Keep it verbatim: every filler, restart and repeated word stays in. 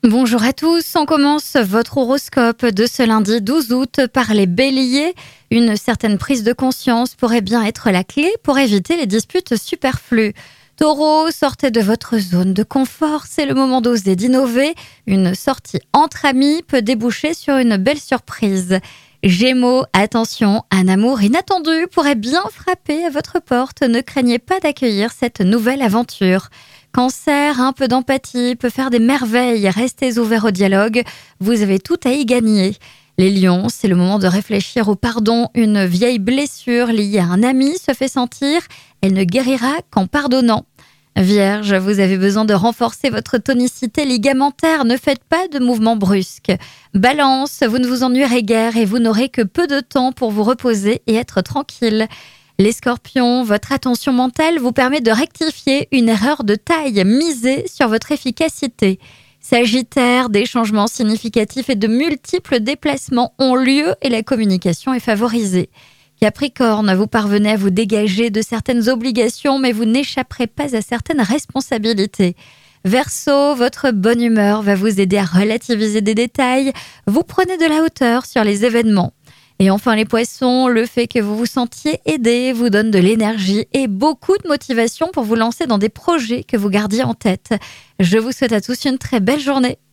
Bonjour à tous, on commence votre horoscope de ce lundi douze août par les béliers. Une certaine prise de conscience pourrait bien être la clé pour éviter les disputes superflues. Taureau, sortez de votre zone de confort, c'est le moment d'oser, d'innover. Une sortie entre amis peut déboucher sur une belle surprise. Gémeaux, attention, un amour inattendu pourrait bien frapper à votre porte. Ne craignez pas d'accueillir cette nouvelle aventure. Cancer, un peu d'empathie peut faire des merveilles. Restez ouverts au dialogue, vous avez tout à y gagner. Les lions, c'est le moment de réfléchir au pardon. Une vieille blessure liée à un ami se fait sentir. Elle ne guérira qu'en pardonnant. Vierge, vous avez besoin de renforcer votre tonicité ligamentaire. Ne faites pas de mouvements brusques. Balance, vous ne vous ennuierez guère et vous n'aurez que peu de temps pour vous reposer et être tranquille. Les scorpions, votre attention mentale vous permet de rectifier une erreur de taille. Misez sur votre efficacité. Sagittaire, des changements significatifs et de multiples déplacements ont lieu et la communication est favorisée. Capricorne, vous parvenez à vous dégager de certaines obligations, mais vous n'échapperez pas à certaines responsabilités. Verseau, votre bonne humeur va vous aider à relativiser des détails. Vous prenez de la hauteur sur les événements. Et enfin les poissons, le fait que vous vous sentiez aidé vous donne de l'énergie et beaucoup de motivation pour vous lancer dans des projets que vous gardiez en tête. Je vous souhaite à tous une très belle journée.